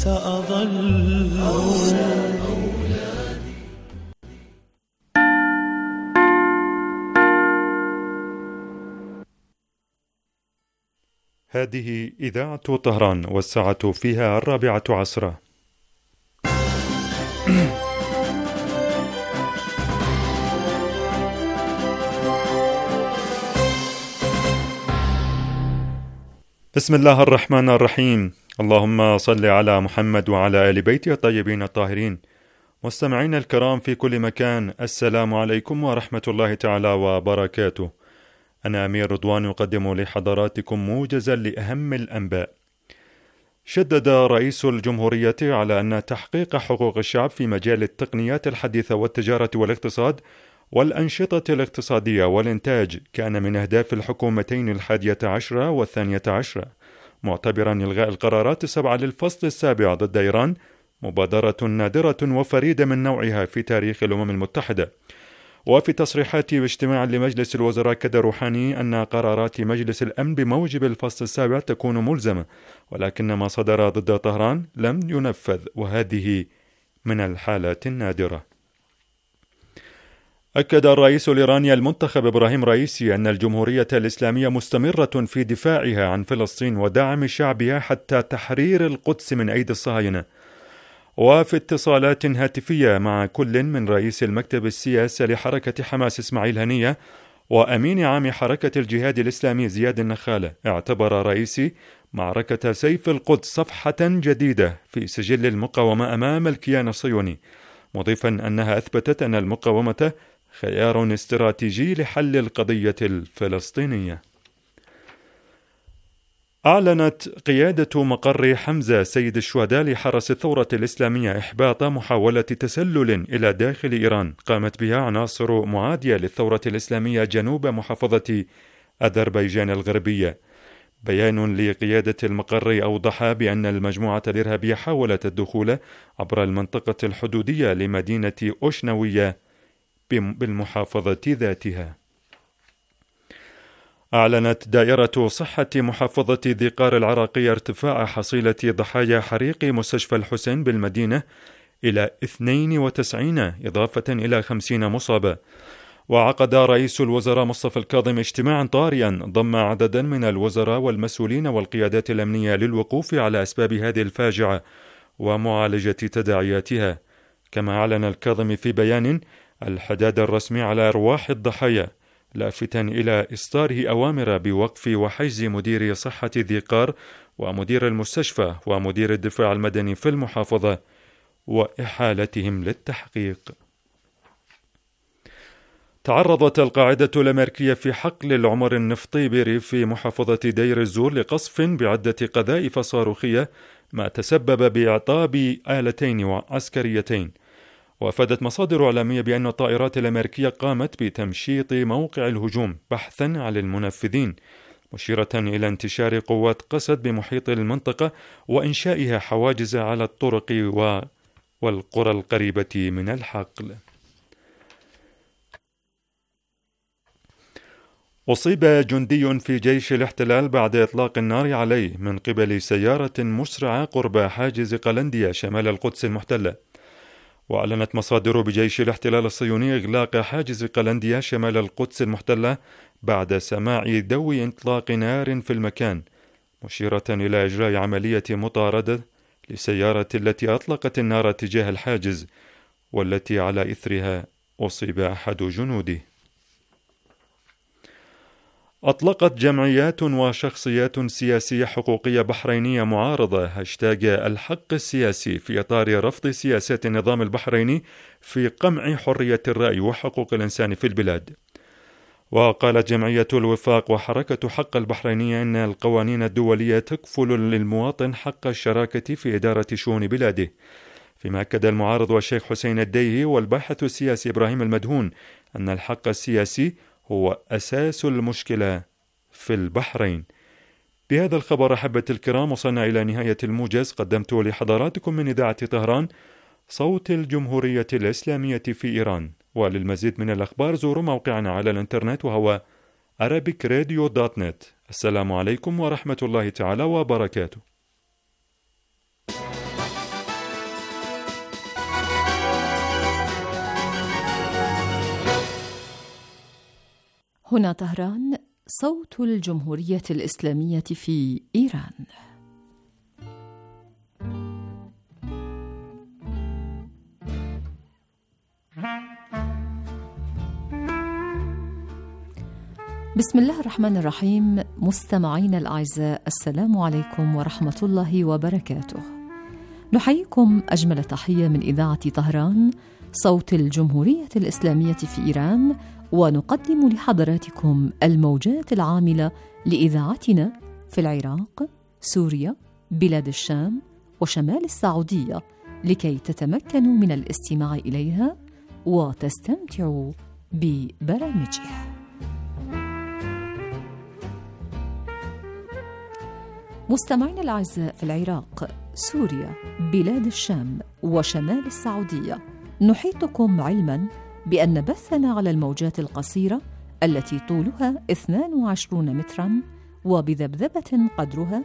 سأظل. هذه إذاعة طهران والساعة فيها 4 عصرا. بسم الله الرحمن الرحيم. اللهم صل على محمد وعلى آل بيته الطيبين الطاهرين. مستمعين الكرام في كل مكان، السلام عليكم ورحمة الله تعالى وبركاته. أنا أمير رضوان يقدم لحضراتكم موجزا لأهم الأنباء. شدد رئيس الجمهورية على أن تحقيق حقوق الشعب في مجال التقنيات الحديثة والتجارة والاقتصاد والأنشطة الاقتصادية والإنتاج كان من أهداف الحكومتين 11 و12، معتبرا إلغاء القرارات 7 للفصل السابع ضد إيران مبادرة نادرة وفريدة من نوعها في تاريخ الأمم المتحدة. وفي تصريحات باجتماع لمجلس الوزراء كد روحاني أن قرارات مجلس الأمن بموجب الفصل السابع تكون ملزمة، ولكن ما صدر ضد طهران لم ينفذ، وهذه من الحالات النادرة. أكد الرئيس الإيراني المنتخب إبراهيم رئيسي أن الجمهورية الإسلامية مستمرة في دفاعها عن فلسطين ودعم شعبها حتى تحرير القدس من أيدي الصهاينة. وفي اتصالات هاتفية مع كل من رئيس المكتب السياسي لحركة حماس إسماعيل هنية وأمين عام حركة الجهاد الإسلامي زياد النخالة، اعتبر رئيسي معركة سيف القدس صفحة جديدة في سجل المقاومة أمام الكيان الصهيوني، مضيفا أنها أثبتت أن المقاومة خيار استراتيجي لحل القضية الفلسطينية. أعلنت قيادة مقر حمزة سيد الشهداء لحرس الثورة الإسلامية إحباط محاولة تسلل إلى داخل إيران قامت بها عناصر معادية للثورة الإسلامية جنوب محافظة أذربيجان الغربية. بيان لقيادة المقر أوضح بأن المجموعة الإرهابية حاولت الدخول عبر المنطقة الحدودية لمدينة أوشنوية بالمحافظة ذاتها. أعلنت دائرة صحة محافظة ذي قار العراقية ارتفاع حصيلة ضحايا حريق مستشفى الحسين بالمدينة إلى 92 إضافة إلى 50 مصابة. وعقد رئيس الوزراء مصطفى الكاظم اجتماعا طارئا ضم عددا من الوزراء والمسؤولين والقيادات الأمنية للوقوف على أسباب هذه الفاجعة ومعالجة تداعياتها. كما أعلن الكاظم في بيان الحداد الرسمي على أرواح الضحايا، لافتا إلى إصداره أوامر بوقف وحجز مدير صحة ذي قار ومدير المستشفى ومدير الدفاع المدني في المحافظة وإحالتهم للتحقيق. تعرضت القاعدة الأمريكية في حقل العمر النفطي بريف محافظة دير الزور لقصف بعدة قذائف صاروخية، ما تسبب بإعطاب آلتين عسكريتين. وأفادت مصادر إعلامية بأن الطائرات الأمريكية قامت بتمشيط موقع الهجوم بحثا عن المنفذين، مشيرة إلى انتشار قوات قسد بمحيط المنطقة وإنشائها حواجز على الطرق والقرى القريبة من الحقل. أصيب جندي في جيش الاحتلال بعد إطلاق النار عليه من قبل سيارة مسرعة قرب حاجز قلنديا شمال القدس المحتلة. وأعلنت مصادر بجيش الاحتلال الصهيوني إغلاق حاجز قلنديا شمال القدس المحتلة بعد سماع دوي إطلاق نار في المكان، مشيرة إلى إجراء عملية مطاردة لسيارة التي أطلقت النار تجاه الحاجز، والتي على إثرها أصيب أحد جنوده. أطلقت جمعيات وشخصيات سياسية حقوقية بحرينية معارضة هاشتاج الحق السياسي في إطار رفض سياسات النظام البحريني في قمع حرية الرأي وحقوق الإنسان في البلاد. وقالت جمعية الوفاق وحركة حق البحرينية أن القوانين الدولية تكفل للمواطن حق الشراكة في إدارة شؤون بلاده. فيما أكد المعارض والشيخ حسين الديهي والباحث السياسي إبراهيم المدهون أن الحق السياسي هو أساس المشكلة في البحرين. بهذا الخبر أحبة الكرام وصلنا إلى نهاية الموجز قدمته لحضراتكم من إذاعة طهران صوت الجمهورية الإسلامية في إيران. وللمزيد من الأخبار زوروا موقعنا على الإنترنت وهو arabikradio.net. السلام عليكم ورحمة الله تعالى وبركاته. هنا طهران، صوت الجمهورية الإسلامية في إيران. بسم الله الرحمن الرحيم. مستمعين الأعزاء، السلام عليكم ورحمة الله وبركاته. نحييكم أجمل تحية من إذاعة طهران، صوت الجمهورية الإسلامية في إيران، ونقدم لحضراتكم الموجات العاملة لإذاعتنا في العراق، سوريا، بلاد الشام وشمال السعودية، لكي تتمكنوا من الاستماع إليها وتستمتعوا ببرامجها. مستمعين الأعزاء، في العراق، سوريا، بلاد الشام وشمال السعودية، نحيطكم علما بأن بثنا على الموجات القصيرة التي طولها 22 مترا وبذبذبة قدرها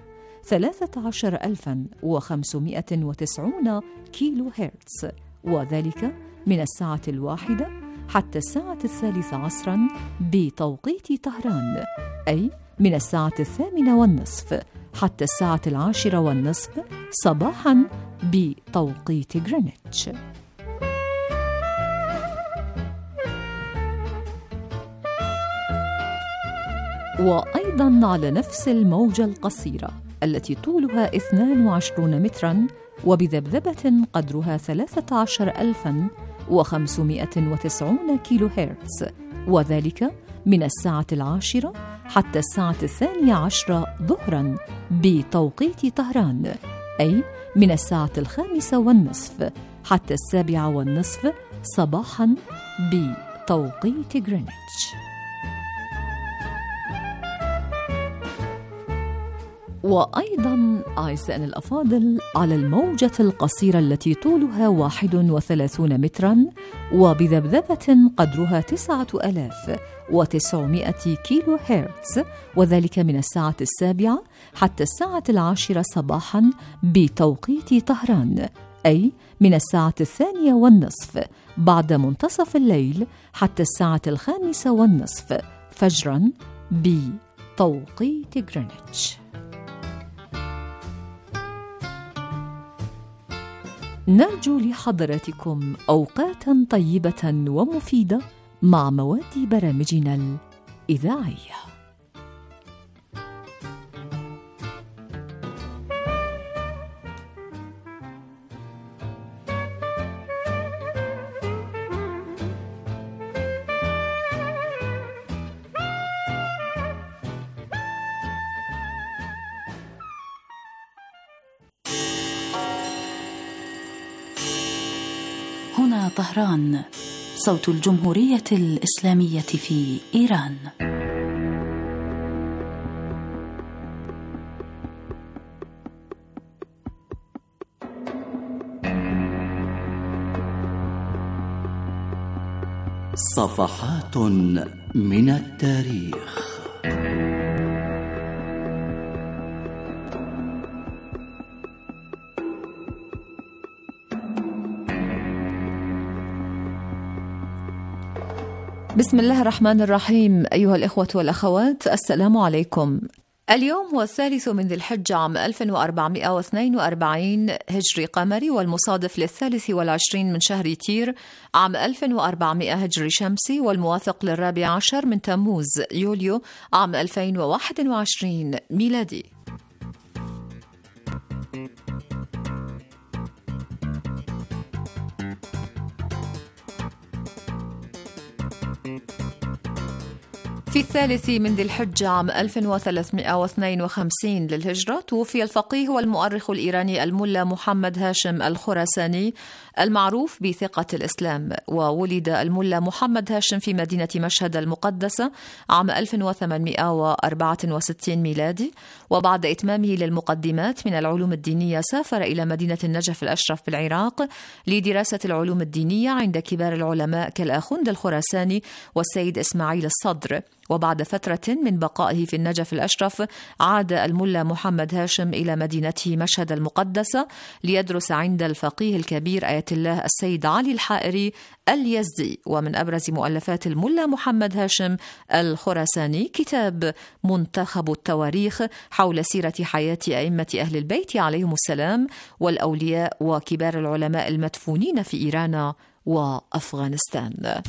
13590 كيلو هرتز، وذلك من الساعة 1 حتى الساعة 13 بتوقيت طهران، أي من الساعة 8:30 حتى الساعة 10:30 صباحا بتوقيت غرينتش. وأيضا على نفس الموجة القصيرة التي طولها 22 مترا وبذبذبة قدرها 13590 كيلو هرتز، وذلك من الساعة 10 حتى الساعة 12 ظهرا بتوقيت طهران، أي من الساعة 5:30 حتى 7:30 صباحا بتوقيت غرينتش. وأيضا أعزائنا الأفاضل، على الموجة القصيرة التي طولها 31 مترا وبذبذبة قدرها 9900 كيلو هرتز، وذلك من الساعة 7 حتى الساعة 10 صباحا بتوقيت طهران، أي من الساعة 2:30 بعد منتصف الليل حتى الساعة 5:30 فجرا بتوقيت غرينتش. نرجو لحضراتكم أوقاتا طيبة ومفيدة مع مواد برامجنا الإذاعية. هنا طهران، صوت الجمهورية الإسلامية في إيران. صفحات من التاريخ. بسم الله الرحمن الرحيم. أيها الإخوة والأخوات، السلام عليكم. اليوم هو 3 من ذي الحجة عام 1442 هجري قمري، والمصادف ل23 من شهر تير عام 1400 هجري شمسي، والموافق ل14 من تموز يوليو عام 2021 ميلادي. في 3 من ذي الحجة عام 1352 للهجرة توفي الفقيه والمؤرخ الإيراني الملا محمد هاشم الخراساني المعروف بثقة الإسلام. وولد الملا محمد هاشم في مدينة مشهد المقدسة عام 1864 ميلادي، وبعد إتمامه للمقدمات من العلوم الدينية سافر إلى مدينة النجف الأشرف في العراق لدراسة العلوم الدينية عند كبار العلماء كالآخوند الخراساني والسيد إسماعيل الصدر. وبعد فترة من بقائه في النجف الأشرف عاد الملا محمد هاشم إلى مدينته مشهد المقدسة ليدرس عند الفقيه الكبير آية الله السيد علي الحائري اليزدي. ومن أبرز مؤلفات الملا محمد هاشم الخراساني كتاب منتخب التواريخ حول سيرة حياة أئمة أهل البيت عليهم السلام والأولياء وكبار العلماء المدفونين في إيران وأفغانستان.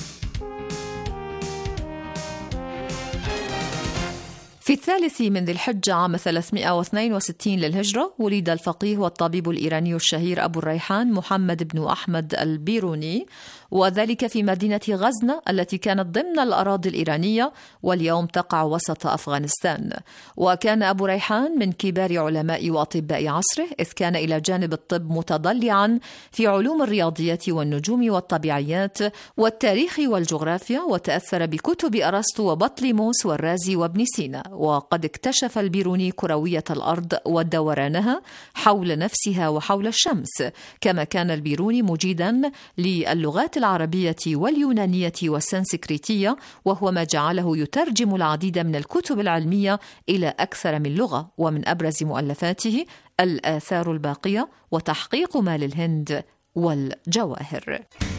في الثالث من ذي الحجة عام 362 للهجرة ولد الفقيه والطبيب الإيراني الشهير أبو الريحان محمد بن أحمد البيروني، وذلك في مدينة غزنة التي كانت ضمن الأراضي الإيرانية واليوم تقع وسط أفغانستان. وكان أبو ريحان من كبار علماء وأطباء عصره، إذ كان إلى جانب الطب متضلعا في علوم الرياضيات والنجوم والطبيعيات والتاريخ والجغرافيا، وتأثر بكتب أرسطو وبطليموس والرازي وابن سينا. وقد اكتشف البيروني كروية الأرض ودورانها حول نفسها وحول الشمس، كما كان البيروني مجيدا للغات العربية واليونانية والسنسكريتية، وهو ما جعله يترجم العديد من الكتب العلمية إلى أكثر من لغة. ومن أبرز مؤلفاته الآثار الباقية وتحقيق مال الهند والجواهر.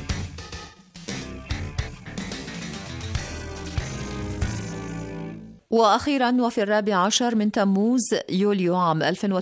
وأخيرا وفي 14 من تموز يوليو عام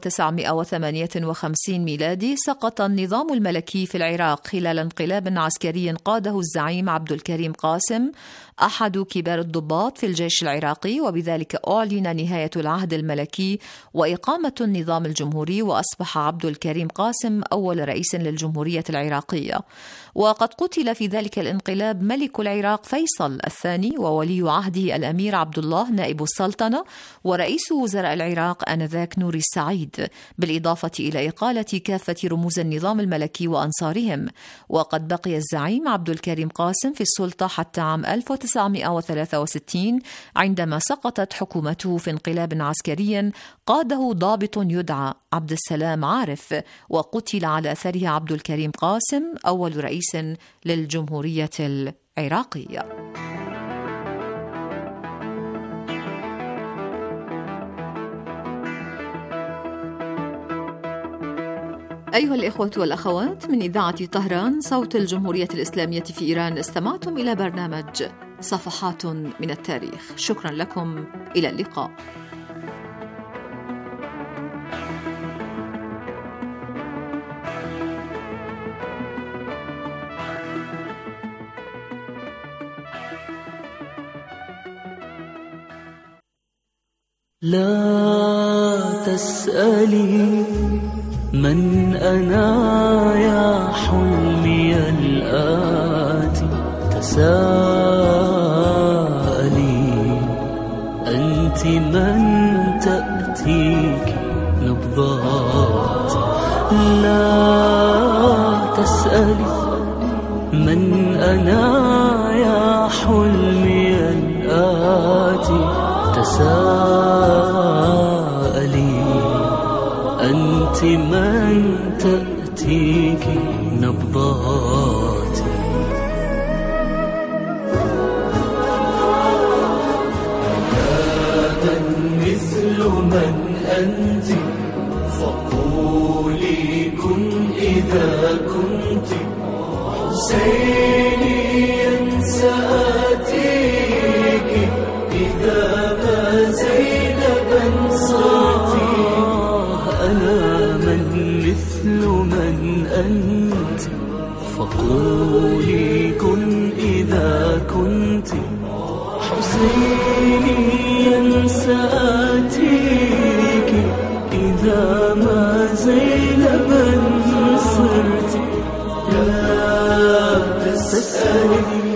1958 ميلادي سقط النظام الملكي في العراق خلال انقلاب عسكري قاده الزعيم عبد الكريم قاسم أحد كبار الضباط في الجيش العراقي، وبذلك أعلن نهاية العهد الملكي وإقامة النظام الجمهوري، وأصبح عبد الكريم قاسم أول رئيس للجمهورية العراقية. وقد قتل في ذلك الانقلاب ملك العراق فيصل الثاني وولي عهده الأمير عبد الله نائب السلطنة ورئيس وزراء العراق آنذاك نور السعيد، بالإضافة إلى إقالة كافة رموز النظام الملكي وأنصارهم. وقد بقي الزعيم عبد الكريم قاسم في السلطة حتى عام 1963 عندما سقطت حكومته في انقلاب عسكري قاده ضابط يدعى عبد السلام عارف، وقتل على أثره عبد الكريم قاسم أول رئيس للجمهورية العراقية. أيها الإخوة والأخوات، من إذاعة طهران صوت الجمهورية الإسلامية في إيران استمعتم إلى برنامج صفحات من التاريخ. شكرا لكم، إلى اللقاء. لا تسألي من أنا يا حلمي الآتي، تساءلي أنت من تأتيك نبضات. لا تسألي من أنا يا حلمي الآتي، تساءلي أنت من تأتيك نبضاتي. لا مثل من أنت فقولي كن إذا كنت حسينيا سآتيك إذا ما زينبا صرتي. أنا من مثل من أنت فقولي كن إذا كنت حسينيا سآتيك إذا ما زينبا صرت. لا تسألي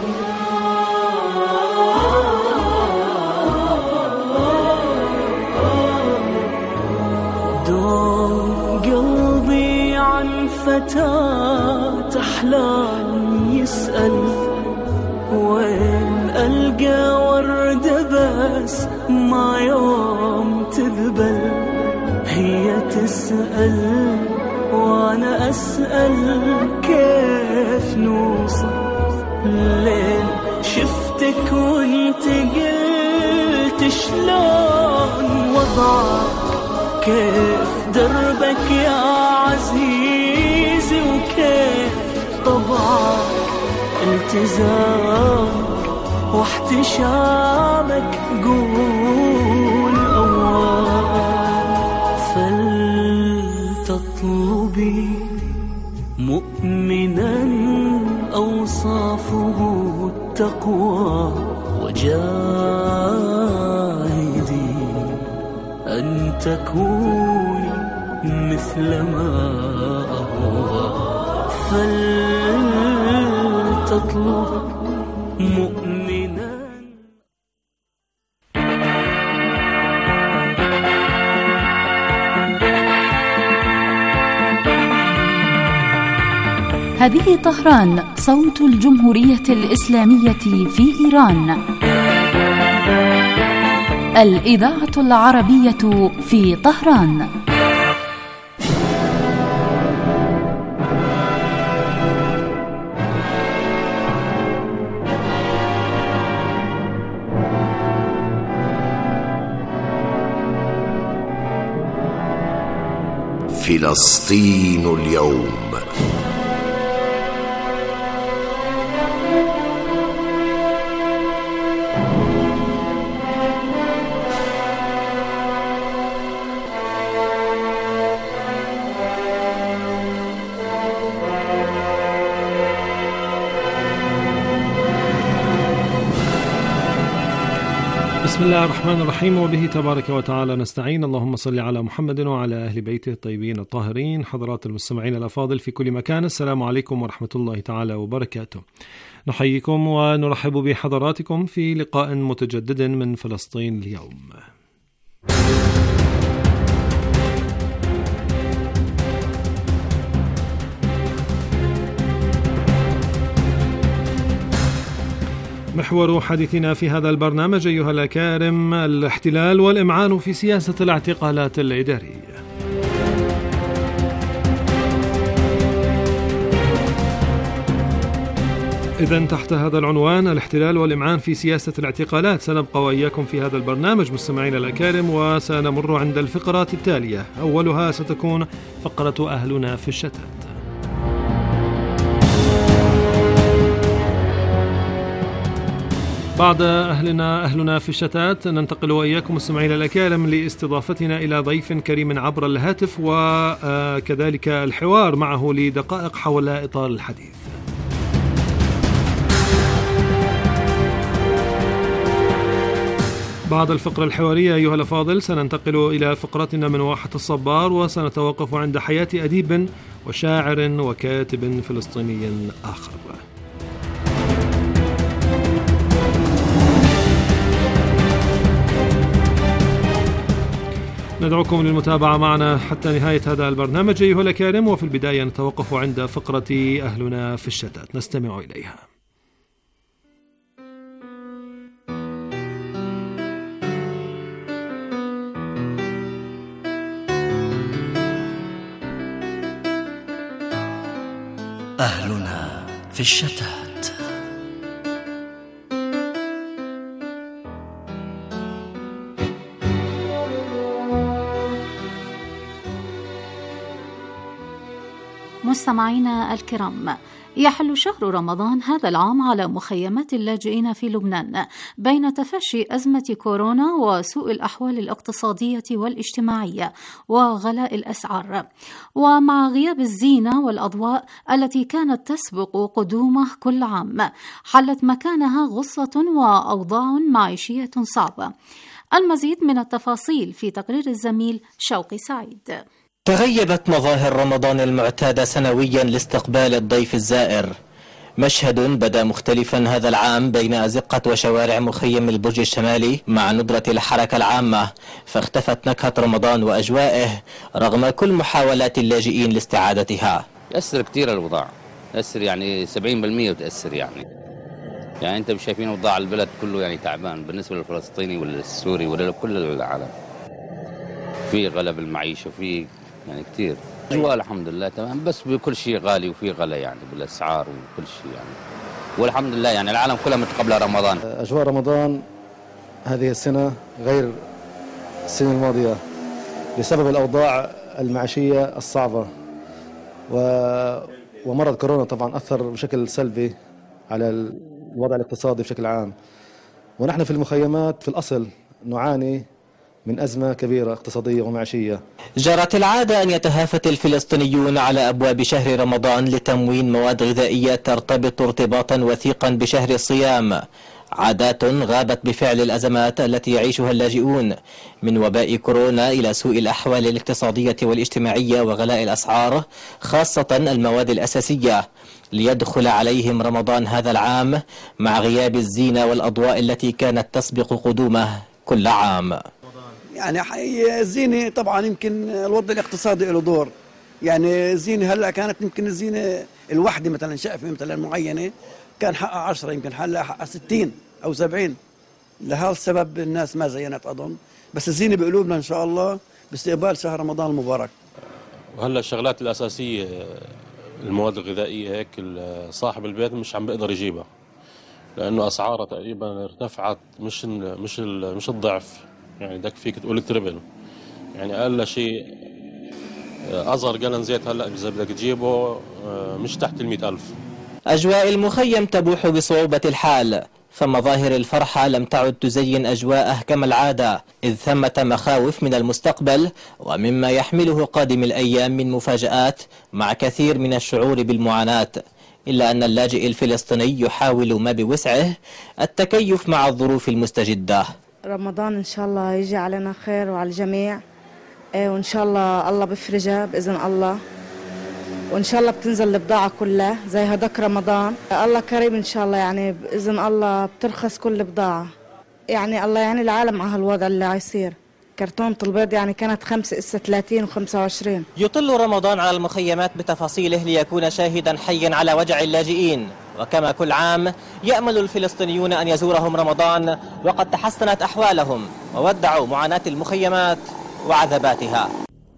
قلبي عن فتاة أحلام يسأل، وين ألقى وردة بس ما يوم تذبل. هي تسأل وأنا أسأل كيف نوصل، لين شفتك وانت قلت شلون وضعك، كيف دربك يا عزيزي، وكيف طبعك، التزامك واحتشامك، قول أول فلتطلبي مؤمنا أوصافه التقوى، وجاهدي أن تكوني مثل ما أهوى، فلتطلب مؤمنا. هذه طهران، صوت الجمهورية الإسلامية في إيران، الإذاعة العربية في طهران. فلسطين اليوم. بسم الله الرحمن الرحيم، وبه تبارك وتعالى نستعين. اللهم صل على محمد وعلى أهل بيته الطيبين الطاهرين. حضرات المستمعين الأفاضل في كل مكان، السلام عليكم ورحمة الله تعالى وبركاته. نحييكم ونرحب بحضراتكم في لقاء متجدد من فلسطين اليوم. محور حديثنا في هذا البرنامج أيها الأكارم الاحتلال والإمعان في سياسة الاعتقالات الإدارية. إذن تحت هذا العنوان، الاحتلال والإمعان في سياسة الاعتقالات، سنبقى وإياكم في هذا البرنامج مستمعين الأكارم، وسنمر عند الفقرات التالية. أولها ستكون فقرة أهلنا في الشتات. بعد أهلنا في الشتات ننتقل وإياكم مستمعين الأكارم لاستضافتنا إلى ضيف كريم عبر الهاتف، وكذلك الحوار معه لدقائق حول إطار الحديث. بعد الفقرة الحوارية أيها الأفاضل سننتقل إلى فقرتنا من واحة الصبار، وسنتوقف عند حياة أديب وشاعر وكاتب فلسطيني آخر. ندعوكم للمتابعة معنا حتى نهاية هذا البرنامج أيها الأكارم، وفي البداية نتوقف عند فقرة أهلنا في الشتات، نستمع إليها. أهلنا في الشتات. مستمعينا الكرام، يحل شهر رمضان هذا العام على مخيمات اللاجئين في لبنان بين تفشي أزمة كورونا وسوء الأحوال الاقتصادية والاجتماعية وغلاء الأسعار، ومع غياب الزينة والأضواء التي كانت تسبق قدومه كل عام، حلت مكانها غصة وأوضاع معيشية صعبة. المزيد من التفاصيل في تقرير الزميل شوقي سعيد. تغيبت مظاهر رمضان المعتادة سنويا لاستقبال الضيف الزائر. مشهد بدا مختلفا هذا العام بين أزقة وشوارع مخيم البرج الشمالي مع ندرة الحركة العامة، فاختفت نكهة رمضان وأجوائه رغم كل محاولات اللاجئين لاستعادتها. تأثر كثير الوضع، تأثر يعني 70% وتأثر يعني أنت مش شايفين وضع البلد كله يعني تعبان بالنسبة للفلسطيني والسوري ولكل العالم. في غلب المعيشة وفي يعني كثير أجواء الحمد لله تمام، بس بكل شيء غالي وفي غلا يعني بالأسعار وكل شيء يعني، والحمد لله يعني العالم كلها متقبلة رمضان. أجواء رمضان هذه السنة غير السنة الماضية بسبب الأوضاع المعيشية الصعبة، ومرض كورونا طبعا أثر بشكل سلبي على الوضع الاقتصادي بشكل عام. ونحن في المخيمات في الأصل نعاني من أزمة كبيرة اقتصادية ومعيشية. جرت العادة أن يتهافت الفلسطينيون على أبواب شهر رمضان لتموين مواد غذائية ترتبط ارتباطا وثيقا بشهر الصيام، عادات غابت بفعل الأزمات التي يعيشها اللاجئون، من وباء كورونا إلى سوء الأحوال الاقتصادية والاجتماعية وغلاء الأسعار خاصة المواد الأساسية، ليدخل عليهم رمضان هذا العام مع غياب الزينة والأضواء التي كانت تسبق قدومه كل عام. يعني حقيقة الزينة طبعا يمكن الوضع الاقتصادي له دور، يعني الزينة هلا كانت يمكن الزينة الوحدة مثلا شقفة مثلا معينة كان حقها 10، يمكن هلا حقها 60 أو 70. لهذا السبب الناس ما زينت أظن، بس الزينة بقلوبنا إن شاء الله باستقبال شهر رمضان المبارك. وهلا الشغلات الأساسية المواد الغذائية هيك صاحب البيت مش عم بيقدر يجيبها، لأنه أسعارها تقريبا ارتفعت مش الضعف، يعني بدك فيك تقول تربل، يعني أقل شيء أصغر جالن زيت هلا إذا بدك تجيبه مش تحت 100,000. أجواء المخيم تبوح بصعوبة الحال، فمظاهر الفرحة لم تعد تزين أجواءه كما العادة، إذ ثمة مخاوف من المستقبل ومما يحمله قادم الأيام من مفاجآت، مع كثير من الشعور بالمعاناة، إلا أن اللاجئ الفلسطيني يحاول ما بوسعه التكيف مع الظروف المستجدة. رمضان إن شاء الله يجي علينا خير وعلى الجميع، وإن شاء الله بفرجها بإذن الله، وإن شاء الله بتنزل البضاعة كلها زي هداك رمضان. الله كريم إن شاء الله، يعني بإذن الله بترخص كل بضاعة، يعني الله يعني العالم على هالوضع اللي عيصير. كرتونة البيض يعني كانت 5 إسا 30 و25. يطل رمضان على المخيمات بتفاصيله ليكون شاهدا حيا على وجع اللاجئين، وكما كل عام يأمل الفلسطينيون أن يزورهم رمضان وقد تحسنت أحوالهم وودعوا معاناة المخيمات وعذاباتها.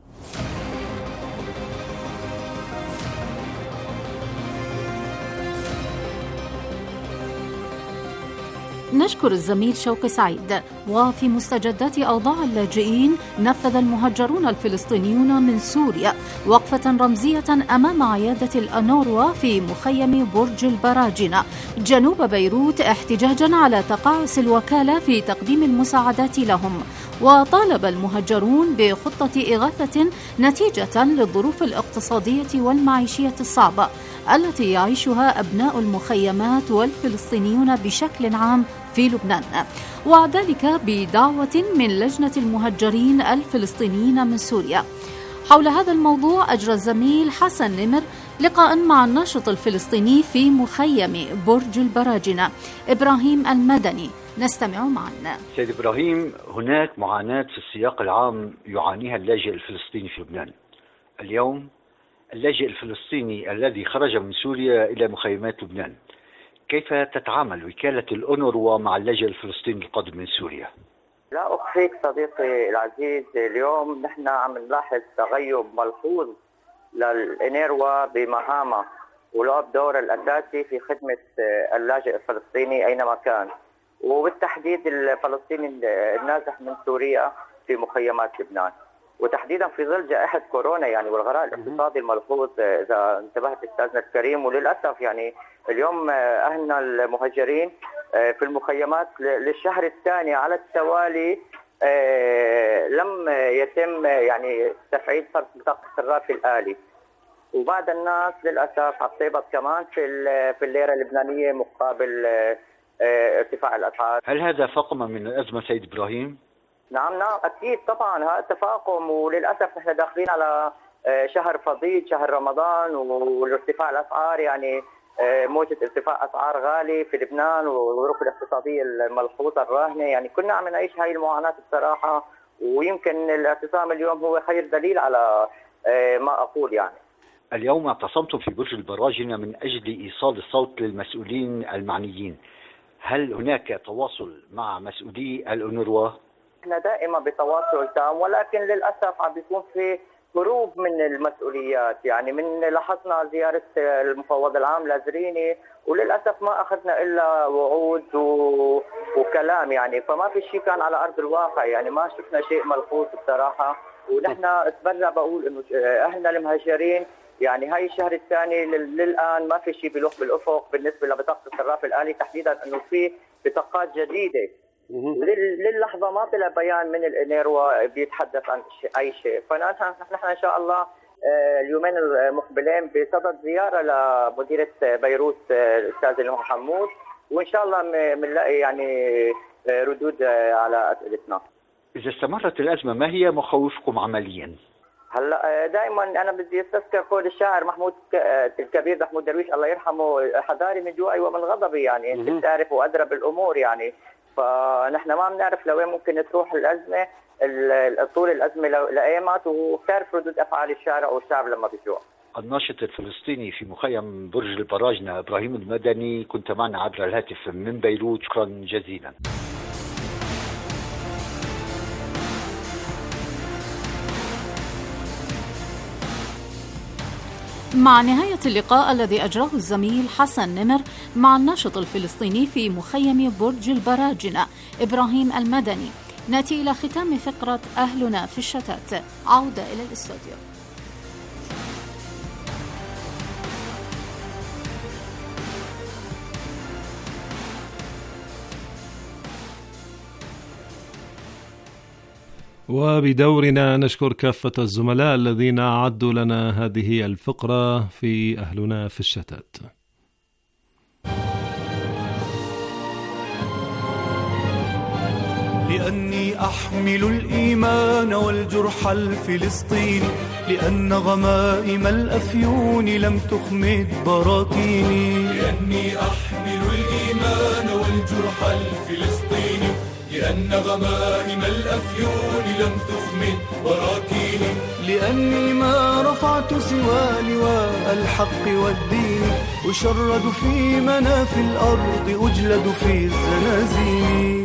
نشكر الزميل شوقي سعيد. وفي مستجدات أوضاع اللاجئين، نفذ المهجرون الفلسطينيون من سوريا وقفة رمزية أمام عيادة الأنوروا في مخيم برج البراجنة جنوب بيروت، احتجاجا على تقاعس الوكالة في تقديم المساعدات لهم. وطالب المهجرون بخطة إغاثة نتيجة للظروف الاقتصادية والمعيشية الصعبة التي يعيشها أبناء المخيمات والفلسطينيون بشكل عام في لبنان، وذلك بدعوة من لجنة المهجرين الفلسطينيين من سوريا. حول هذا الموضوع أجرى الزميل حسن نمر لقاء مع الناشط الفلسطيني في مخيم برج البراجنة إبراهيم المدني، نستمع معا. سيد إبراهيم، هناك معاناة في السياق العام يعانيها اللاجئ الفلسطيني في لبنان. اليوم اللاجئ الفلسطيني الذي خرج من سوريا إلى مخيمات لبنان، كيف تتعامل وكالة الأونروا مع اللاجئ الفلسطيني القادم من سوريا؟ لا أخفيك صديقي العزيز، اليوم نحن عم نلاحظ تغيب ملحوظ للأونروا بمهامه وله الدور الأساسي في خدمة اللاجئ الفلسطيني أينما كان، وبالتحديد الفلسطيني النازح من سوريا في مخيمات لبنان، وتحديدا في ظل جائحة كورونا يعني والغلاء الاقتصادي الملحوظ إذا انتبهت أستاذنا الكريم. وللأسف يعني اليوم أهلنا المهجرين في المخيمات للشهر الثاني على التوالي لم يتم يعني تفعيل صرف بطاقة الرافد الآلي، وبعض الناس للأسف عطيبت كمان في الليرة اللبنانية مقابل ارتفاع الأسعار. هل هذا فاقم من الأزمة سيد إبراهيم؟ نعم أكيد طبعا هذا تفاقم، وللأسف نحن داخلين على شهر فضيل شهر رمضان، والارتفاع الأسعار يعني موجة ارتفاع أسعار غالي في لبنان والظروف الاقتصادية الملحوظة الراهنة، يعني كنا عم نعيش هاي المعاناة بصراحة، ويمكن الاعتصام اليوم هو خير دليل على ما أقول. يعني اليوم اعتصمتم في برج البراجنة من أجل إيصال الصوت للمسؤولين المعنيين، هل هناك تواصل مع مسؤولي الأونروا؟ احنا دائما بتواصل تام، ولكن للاسف عم بيكون في هروب من المسؤوليات. يعني من لاحظنا زيارة المفوض العام لازريني وللأسف ما أخذنا إلا وعود وكلام يعني، فما في شيء كان على أرض الواقع. يعني ما شفنا شيء ملحوظ بصراحة. ونحن اتبرع بقول إنه أهلنا المهجرين يعني هاي الشهر الثاني للآن ما في شيء بلوح بالأفق بالنسبة لبطاقة الصراف الآلي تحديدا، إنه في بطاقات جديدة. للحظة ما طلع بيان من الإنيروا بيتحدث عن أي شيء. فنحن إن شاء الله اليومين المقبلين بصدد زيارة لمديرة بيروت الأستاذ نوح حمود، وإن شاء الله بنلاقي يعني ردود على أسئلتنا. إذا استمرت الأزمة ما هي مخاوفكم عمليا؟ هلا دائما انا بدي استذكر قول الشاعر محمود الكبير محمود درويش الله يرحمه: حذاري من جوعي ومن غضبي. يعني انت بتعرف وادرى بالامور يعني. فنحن ما بنعرف لوين ممكن تروح الازمه، طول الازمه لايمت، وبتعرف ردود افعال الشارع والشعب لما بيجوع. الناشط الفلسطيني في مخيم برج البراجنة إبراهيم المدني كنت معنا عبر الهاتف من بيروت، شكرا جزيلا. مع نهاية اللقاء الذي أجراه الزميل حسن نمر مع الناشط الفلسطيني في مخيم برج البراجنة إبراهيم المدني، نأتي إلى ختام فقرة أهلنا في الشتات. عودة إلى الاستوديو. وبدورنا نشكر كافة الزملاء الذين أعدوا لنا هذه الفقرة في أهلنا في الشتات. لأني أحمل الإيمان والجرح الفلسطيني، لأن غمائم الأفيون لم تخمد براكيني. لأني أحمل الإيمان والجرح الفلسطيني، لأن غمائم الأفيون لم تخمد براكيني. لأني ما رفعت سوى لواء الحق والدين، أشرد في منافي الأرض أجلد في الزنازين.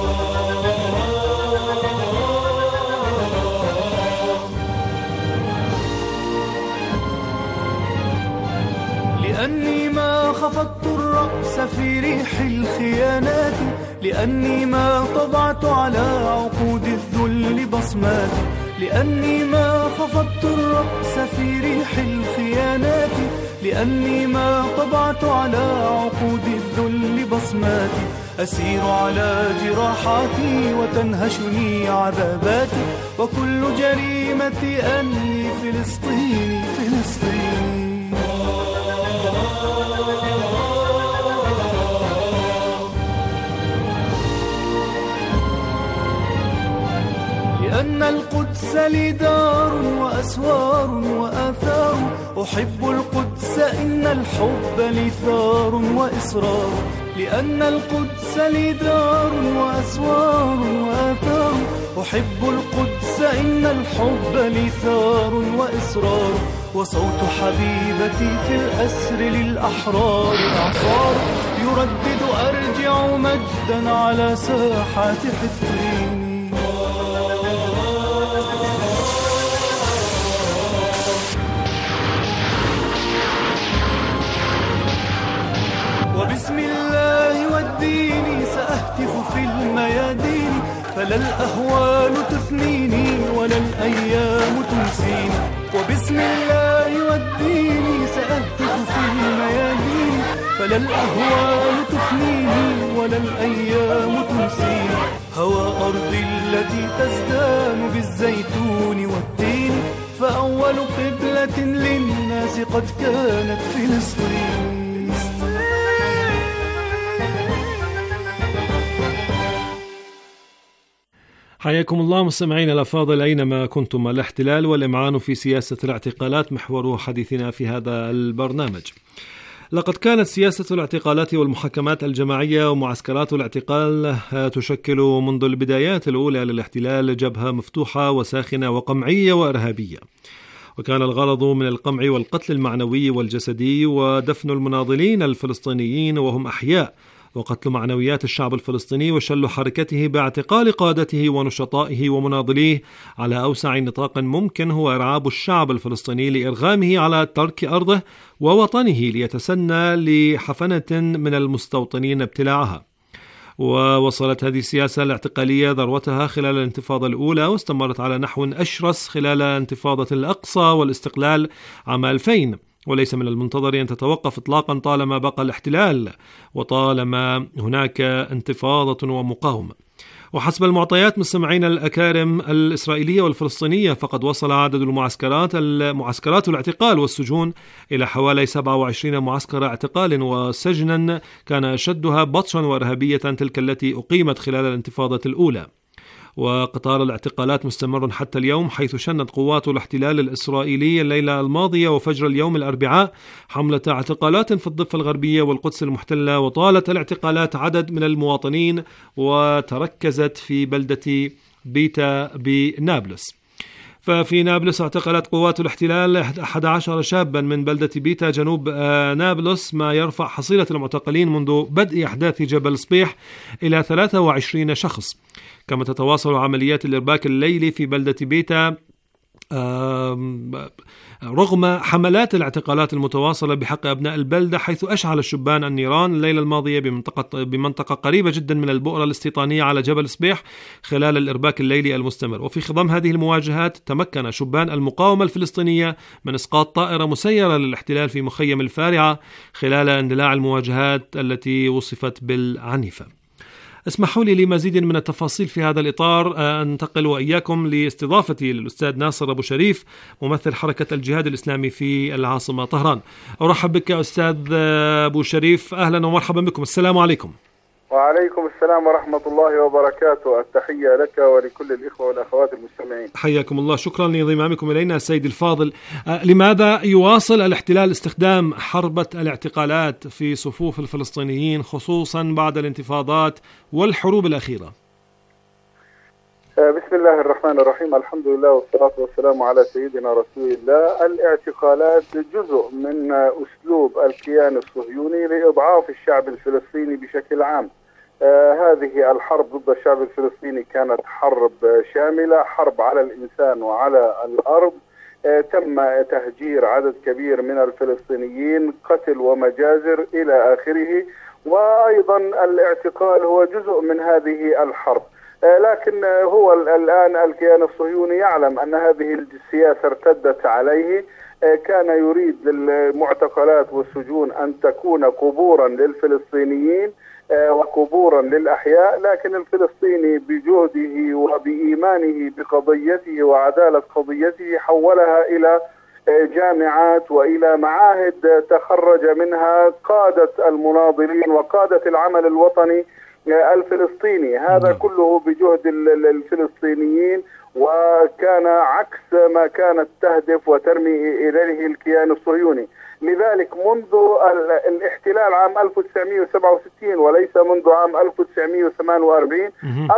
لأني ما خفضت الرأس في ريح الخيانات، لأني ما طبعت على عقود الذل بصمات. لأني ما خفضت الرأس في ريح الخيانات، لأني ما طبعت على عقود الذل بصمات. أسير على جراحاتي وتنهشني عذاباتي، وكل جريمتي أني فلسطيني فلسطيني. لأن القدس لي دار وأسوار وآثار، أحب القدس إن الحب لي ثار وإصرار. لأن القدس لي دار وأسوار وآثار، أحب القدس إن الحب لي ثار وإصرار. وصوت حبيبتي في الأسر للأحرار إعصار، يردد أرجع مجدا على ساحات حطين. وبسم الله والدين سأهتف في الميادين، فلا الأهوال تثنيني ولا الأيام تنسيني. وبسم الله والدين سأهتف في الميادين، فلا الأهوال تثنيني ولا الأيام تنسيني. هوى أرضي التي تزدان بالزيتون والتين، فأول قبلة للناس قد كانت فلسطين. حياكم الله مستمعينا الأفاضل أينما كنتم. الاحتلال والإمعان في سياسة الاعتقالات محور حديثنا في هذا البرنامج. لقد كانت سياسة الاعتقالات والمحاكمات الجماعية ومعسكرات الاعتقال تشكل منذ البدايات الأولى للاحتلال جبهة مفتوحة وساخنة وقمعية وإرهابية، وكان الغرض من القمع والقتل المعنوي والجسدي ودفن المناضلين الفلسطينيين وهم أحياء وقتل معنويات الشعب الفلسطيني وشل حركته باعتقال قادته ونشطائه ومناضليه على أوسع نطاق ممكن هو إرعاب الشعب الفلسطيني لإرغامه على ترك أرضه ووطنه ليتسنى لحفنة من المستوطنين ابتلاعها. ووصلت هذه السياسة الاعتقالية ذروتها خلال الانتفاضة الأولى، واستمرت على نحو أشرس خلال انتفاضة الأقصى والاستقلال عام 2000، وليس من المنتظر أن تتوقف إطلاقا طالما بقى الاحتلال وطالما هناك انتفاضة ومقاومة. وحسب المعطيات مستمعين الأكارم الإسرائيلية والفلسطينية، فقد وصل عدد المعسكرات الاعتقال والسجون إلى حوالي 27 معسكر اعتقال وسجنا، كان أشدها بطشا وإرهابية تلك التي أقيمت خلال الانتفاضة الأولى. وقطار الاعتقالات مستمر حتى اليوم، حيث شنت قوات الاحتلال الإسرائيلي الليلة الماضية وفجر اليوم الأربعاء حملة اعتقالات في الضفة الغربية والقدس المحتلة، وطالت الاعتقالات عدد من المواطنين وتركزت في بلدة بيتا بنابلس. ففي نابلس اعتقلت قوات الاحتلال 11 شابا من بلدة بيتا جنوب نابلس، ما يرفع حصيلة المعتقلين منذ بدء أحداث جبل صبيح إلى 23 شخص. كما تتواصل عمليات الإرباك الليلي في بلدة بيتا رغم حملات الاعتقالات المتواصلة بحق أبناء البلدة، حيث أشعل الشبان النيران الليلة الماضية بمنطقة قريبة جدا من البؤرة الاستيطانية على جبل صبيح خلال الإرباك الليلي المستمر. وفي خضم هذه المواجهات تمكن شبان المقاومة الفلسطينية من إسقاط طائرة مسيرة للاحتلال في مخيم الفارعة خلال اندلاع المواجهات التي وصفت بالعنيفة. اسمحوا لي لمزيد من التفاصيل في هذا الإطار أنتقل وإياكم لاستضافتي للأستاذ ناصر أبو شريف، ممثل حركة الجهاد الإسلامي في العاصمة طهران. أرحب بك أستاذ أبو شريف، أهلا ومرحبا بكم. السلام عليكم. وعليكم السلام ورحمة الله وبركاته. التحية لك ولكل الإخوة والأخوات المستمعين. حياكم الله، شكرا لانضمامكم إلينا. السيد الفاضل، لماذا يواصل الاحتلال استخدام حربة الاعتقالات في صفوف الفلسطينيين خصوصا بعد الانتفاضات والحروب الأخيرة؟ بسم الله الرحمن الرحيم، الحمد لله والصلاة والسلام على سيدنا رسول الله. الاعتقالات جزء من أسلوب الكيان الصهيوني لإضعاف الشعب الفلسطيني بشكل عام. هذه الحرب ضد الشعب الفلسطيني كانت حرب شاملة، حرب على الإنسان وعلى الأرض. تم تهجير عدد كبير من الفلسطينيين، قتل ومجازر إلى آخره. وأيضا الاعتقال هو جزء من هذه الحرب، لكن هو الآن الكيان الصهيوني يعلم أن هذه السياسة ارتدت عليه. كان يريد للمعتقلات والسجون أن تكون قبورا للفلسطينيين وقبورا للأحياء، لكن الفلسطيني بجهده وبإيمانه بقضيته وعدالة قضيته حولها إلى جامعات وإلى معاهد تخرج منها قادة المناضلين وقادة العمل الوطني الفلسطيني. هذا كله بجهد الفلسطينيين، وكان عكس ما كانت تهدف وترمي إليه الكيان الصهيوني. لذلك منذ الاحتلال عام 1967 وليس منذ عام 1948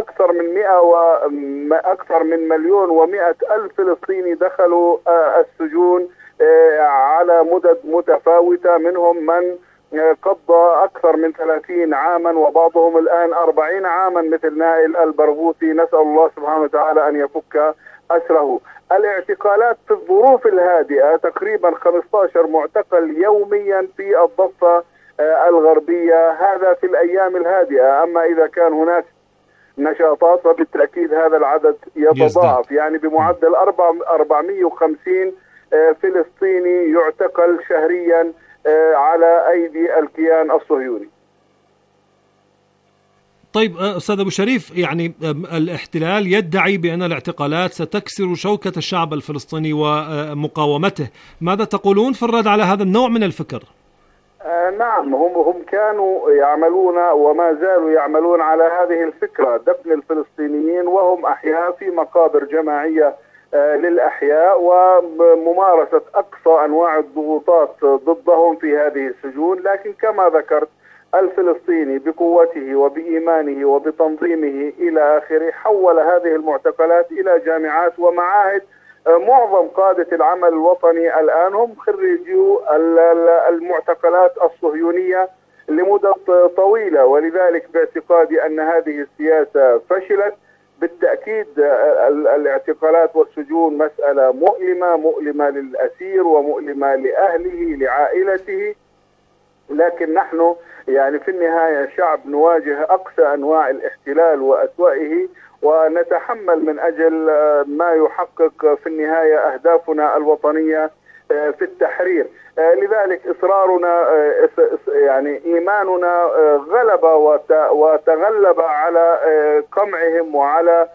أكثر من 1,100,000 فلسطيني دخلوا السجون على مدد متفاوتة، منهم من قضى أكثر من 30 عاما وبعضهم الآن 40 عاما مثل نائل البرغوثي، نسأل الله سبحانه وتعالى أن يفك أسره. الاعتقالات في الظروف الهادئة تقريبا 15 معتقل يوميا في الضفة الغربية، هذا في الأيام الهادئة. أما إذا كان هناك نشاطات فبالتأكيد هذا العدد يتضاعف، يعني بمعدل 450 فلسطيني يعتقل شهريا على أيدي الكيان الصهيوني. طيب أستاذ أبو شريف، يعني الاحتلال يدعي بأن الاعتقالات ستكسر شوكة الشعب الفلسطيني ومقاومته، ماذا تقولون في الرد على هذا النوع من الفكر؟ نعم، هم كانوا يعملون وما زالوا يعملون على هذه الفكرة، دفن الفلسطينيين وهم أحياء في مقابر جماعية للأحياء، وممارسة أقصى أنواع الضغوطات ضدهم في هذه السجون. لكن كما ذكرت الفلسطيني بقوته وبإيمانه وبتنظيمه إلى آخره حول هذه المعتقلات إلى جامعات ومعاهد. معظم قادة العمل الوطني الآن هم خريجو المعتقلات الصهيونية لمدة طويلة، ولذلك باعتقادي أن هذه السياسة فشلت. بالتأكيد الاعتقالات والسجون مسألة مؤلمة للأسير ومؤلمة لأهله لعائلته، لكن نحن يعني في النهاية شعب نواجه أقصى أنواع الاحتلال وأسوأه، ونتحمل من أجل ما يحقق في النهاية أهدافنا الوطنية في التحرير. لذلك إصرارنا يعني إيماننا غلب وتغلب على قمعهم وعلى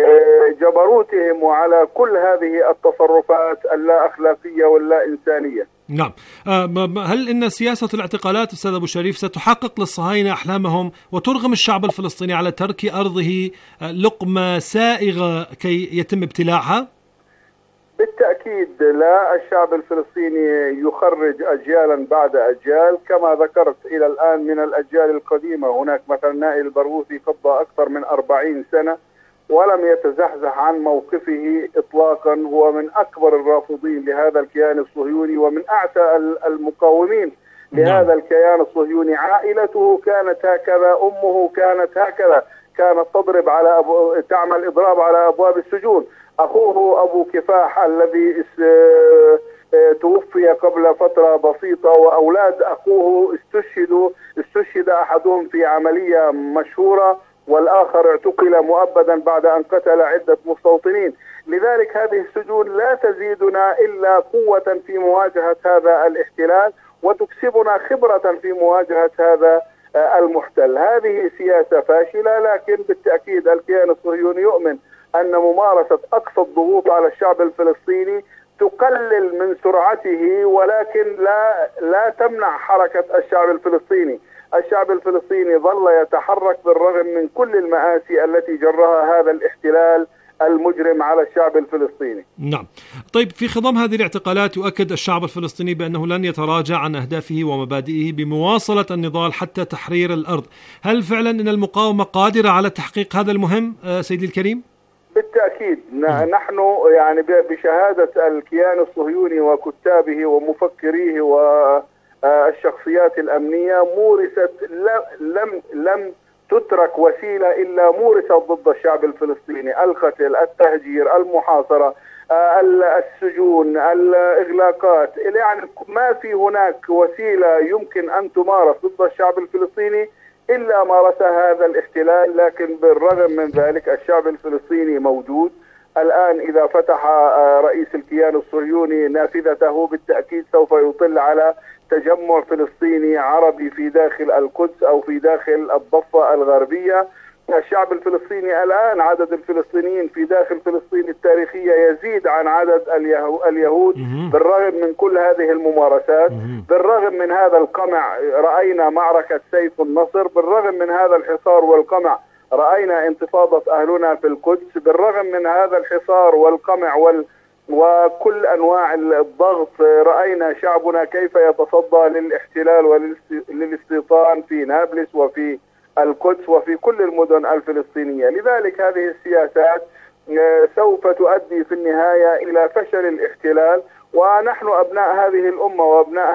جبروتهم وعلى كل هذه التصرفات اللا أخلاقية واللا إنسانية. نعم. هل إن سياسة الاعتقالات أستاذ أبو شريف ستحقق للصهاينة أحلامهم وترغم الشعب الفلسطيني على ترك أرضه لقمة سائغة كي يتم ابتلاعها؟ بالتأكيد لا، الشعب الفلسطيني يخرج أجيالا بعد أجيال كما ذكرت. إلى الآن من الأجيال القديمة هناك مثلا نائل البرغوثي قضى أكثر من 40 سنة ولم يتزحزح عن موقفه إطلاقا، هو من أكبر الرافضين لهذا الكيان الصهيوني ومن أعتى المقاومين لهذا الكيان الصهيوني. عائلته كانت هكذا، أمه كانت هكذا، كانت تضرب على تعمل إضراب على أبواب السجون. أخوه أبو كفاح الذي توفي قبل فترة بسيطة وأولاد أخوه استشهد أحدهم في عملية مشهورة والآخر اعتقل مؤبدا بعد أن قتل عدة مستوطنين. لذلك هذه السجون لا تزيدنا إلا قوة في مواجهة هذا الاحتلال وتكسبنا خبرة في مواجهة هذا المحتل. هذه سياسة فاشلة، لكن بالتأكيد الكيان الصهيوني يؤمن أن ممارسة أقصى الضغوط على الشعب الفلسطيني تقلل من سرعته، ولكن لا تمنع حركة الشعب الفلسطيني. الشعب الفلسطيني ظل يتحرك بالرغم من كل المآسي التي جرها هذا الاحتلال المجرم على الشعب الفلسطيني. نعم. طيب، في خضم هذه الاعتقالات يؤكد الشعب الفلسطيني بأنه لن يتراجع عن أهدافه ومبادئه بمواصلة النضال حتى تحرير الأرض. هل فعلا أن المقاومة قادرة على تحقيق هذا المهم سيدي الكريم؟ بالتأكيد. نحن يعني بشهادة الكيان الصهيوني وكتابه ومفكريه والشخصيات الأمنية مورست لم تترك وسيلة إلا مورست ضد الشعب الفلسطيني: القتل، التهجير، المحاصرة، السجون، الإغلاقات. يعني ما في هناك وسيلة يمكن أن تمارس ضد الشعب الفلسطيني إلا مارسها هذا الاحتلال. لكن بالرغم من ذلك الشعب الفلسطيني موجود. الآن إذا فتح رئيس الكيان الصهيوني نافذته بالتأكيد سوف يطل على تجمع فلسطيني عربي في داخل القدس أو في داخل الضفة الغربية. الشعب الفلسطيني الآن عدد الفلسطينيين في داخل فلسطين التاريخية يزيد عن عدد اليهود. بالرغم من كل هذه الممارسات، بالرغم من هذا القمع، رأينا معركة سيف النصر. بالرغم من هذا الحصار والقمع رأينا انتفاضة أهلنا في القدس. بالرغم من هذا الحصار والقمع وكل أنواع الضغط رأينا شعبنا كيف يتصدى للاحتلال وللاستيطان في نابلس وفي القدس وفي كل المدن الفلسطينية. لذلك هذه السياسات سوف تؤدي في النهاية إلى فشل الاحتلال، ونحن أبناء هذه الأمة وأبناء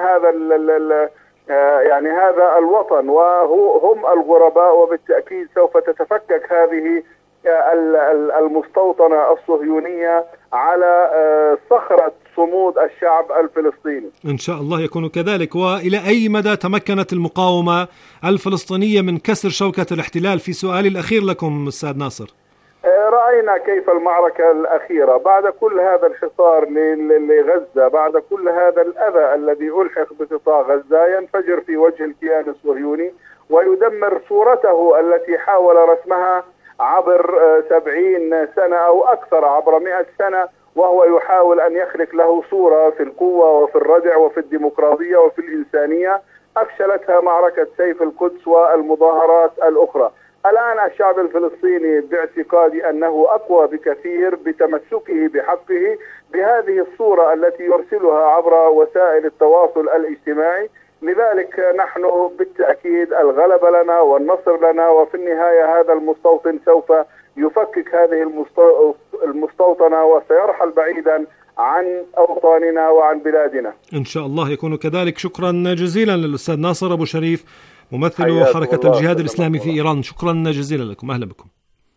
هذا الوطن وهم الغرباء، وبالتأكيد سوف تتفكك هذه المستوطنة الصهيونية على صخرة صمود الشعب الفلسطيني. إن شاء الله يكون كذلك. وإلى أي مدى تمكنت المقاومة الفلسطينية من كسر شوكة الاحتلال؟ في سؤالي الأخير لكم أستاذ ناصر. رأينا كيف المعركة الأخيرة بعد كل هذا الحصار لغزة، بعد كل هذا الأذى الذي ألحق بقطاع غزة، ينفجر في وجه الكيان الصهيوني ويدمر صورته التي حاول رسمها عبر 70 سنة أو أكثر، عبر 100 سنة، وهو يحاول أن يخلق له صورة في القوة وفي الردع وفي الديمقراطية وفي الإنسانية. أفشلتها معركة سيف القدس والمظاهرات الأخرى. الآن الشعب الفلسطيني باعتقادي أنه أقوى بكثير بتمسكه بحقه بهذه الصورة التي يرسلها عبر وسائل التواصل الاجتماعي. لذلك نحن بالتأكيد الغلبة لنا والنصر لنا، وفي النهاية هذا المستوطن سوف يفكك هذه المستوطنة وسيرحل بعيدا عن أوطاننا وعن بلادنا. إن شاء الله يكون كذلك. شكرا جزيلا للأستاذ ناصر أبو شريف، ممثل حركة الجهاد الإسلامي في إيران، شكرا جزيلا لكم، أهلا بكم.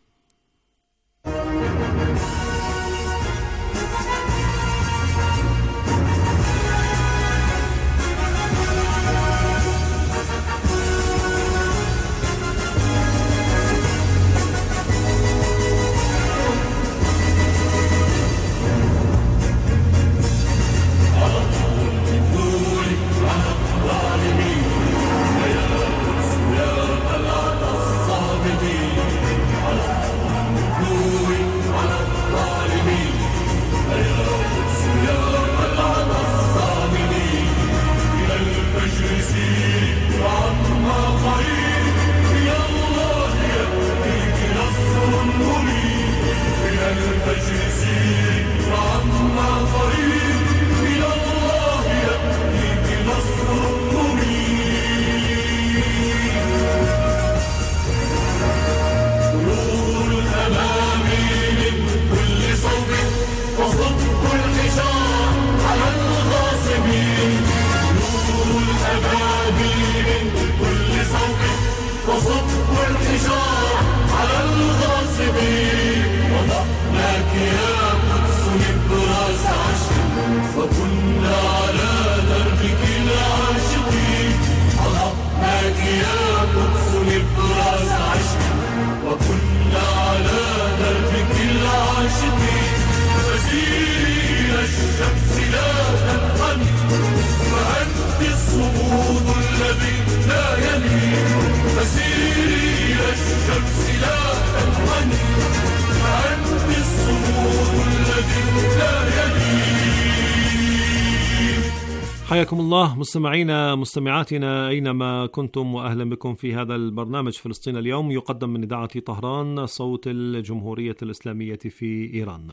حياكم الله مستمعينا مستمعاتنا أينما كنتم، وأهلا بكم في هذا البرنامج فلسطين اليوم، يقدم من إذاعة طهران صوت الجمهورية الإسلامية في إيران.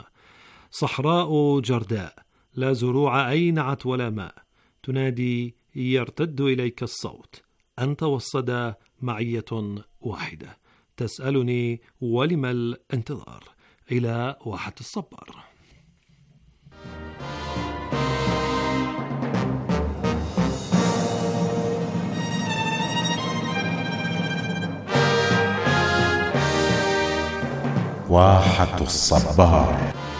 صحراء جرداء لا زروع أينعت ولا ماء، تنادي يرتد إليك الصوت، أنت والصدى معية واحدة، تسألني ولم الانتظار، إلى واحة الصبار. واحة الصبار.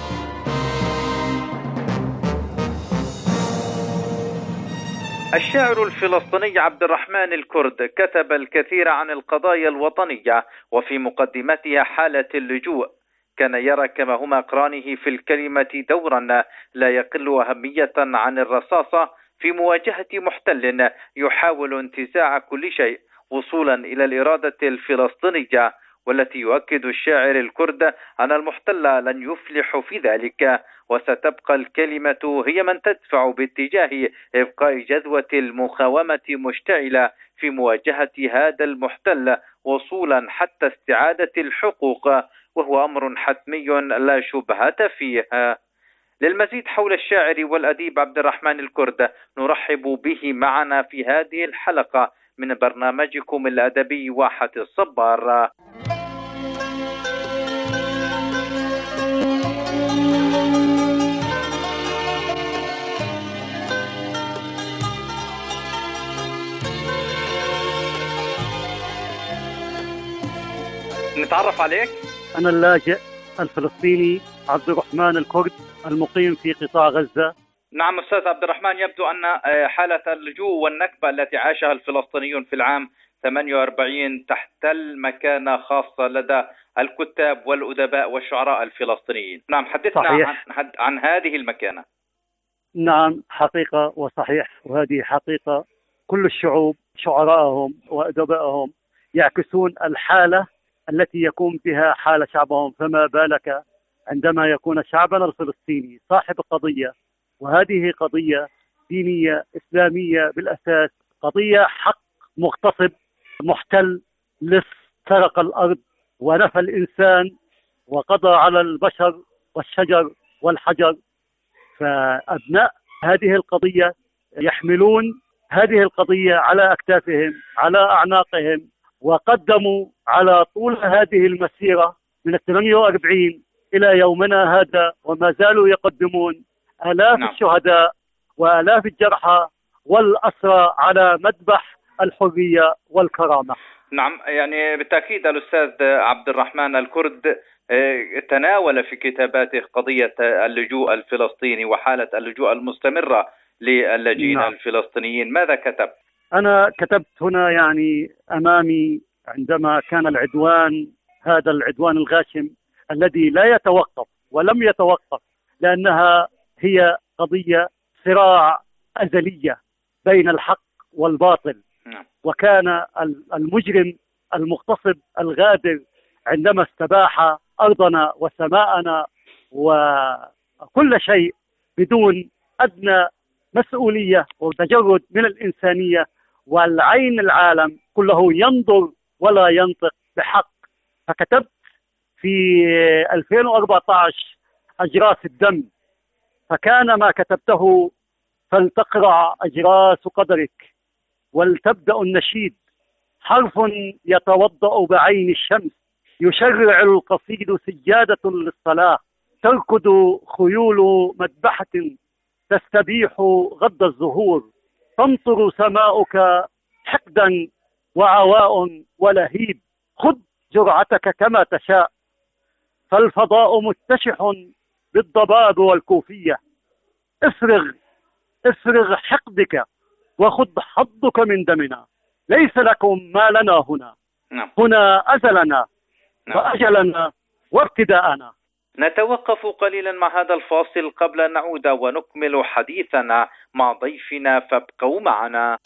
الشاعر الفلسطيني عبد الرحمن الكرد كتب الكثير عن القضايا الوطنية، وفي مقدمتها حالة اللجوء. كان يرى كما هما أقرانه في الكلمة دورا لا يقل أهمية عن الرصاصة في مواجهة محتل يحاول انتزاع كل شيء وصولا إلى الإرادة الفلسطينية، والتي يؤكد الشاعر الكرد أن المحتل لن يفلح في ذلك، وستبقى الكلمة هي من تدفع باتجاه إبقاء جذوة المقاومة مشتعلة في مواجهة هذا المحتل وصولا حتى استعادة الحقوق، وهو أمر حتمي لا شبهة فيه. للمزيد حول الشاعر والأديب عبد الرحمن الكرد نرحب به معنا في هذه الحلقة من برنامجكم الأدبي واحة الصبار. نتعرف عليك؟ أنا اللاجئ الفلسطيني عبد الرحمن الكرد المقيم في قطاع غزة. نعم أستاذ عبد الرحمن، يبدو أن حالة اللجوء والنكبة التي عاشها الفلسطينيون في العام 48 تحتل مكانة خاصة لدى الكتاب والأدباء والشعراء الفلسطينيين. نعم، حدثنا عن هذه المكانة. نعم، حقيقة وصحيح، وهذه حقيقة. كل الشعوب شعراءهم وأدبائهم يعكسون الحالة التي يقوم بها حال شعبهم، فما بالك عندما يكون شعبنا الفلسطيني صاحب قضية، وهذه قضية دينية إسلامية بالأساس، قضية حق مغتصب محتل لص سرق الأرض ونفى الإنسان وقضى على البشر والشجر والحجر. فأبناء هذه القضية يحملون هذه القضية على أكتافهم على أعناقهم، وقدموا على طول هذه المسيرة من 48 إلى يومنا هذا، وما زالوا يقدمون آلاف الشهداء وآلاف الجرحى والأسرى على مذبح الحرية والكرامة. نعم، يعني بالتأكيد الأستاذ عبد الرحمن الكرد تناول في كتاباته قضية اللجوء الفلسطيني وحالة اللجوء المستمرة للاجئين الفلسطينيين. ماذا كتب؟ أنا كتبت هنا يعني أمامي عندما كان العدوان، هذا العدوان الغاشم الذي لا يتوقف ولم يتوقف، لأنها هي قضية صراع أزلية بين الحق والباطل. وكان المجرم المغتصب الغادر عندما استباح أرضنا وسماءنا وكل شيء بدون أدنى مسؤولية وتجرد من الإنسانية، والعين العالم كله ينظر ولا ينطق بحق. فكتبت في 2014 أجراس الدم، فكان ما كتبته: فلتقرع أجراس قدرك ولتبدأ النشيد، حرف يتوضأ بعين الشمس، يشرع القصيد سجادة للصلاة، تركض خيول مذبحة تستبيح غض الزهور، تمطر سماؤك حقدا وعواء ولهيب، خذ جرعتك كما تشاء، فالفضاء متشح بالضباب والكوفية، افرغ حقدك وخذ حظك من دمنا، ليس لكم ما لنا هنا. هنا أزلنا وأجلنا وابتداءنا. نتوقف قليلا مع هذا الفاصل قبل أن نعود ونكمل حديثنا مع ضيفنا، فابقوا معنا.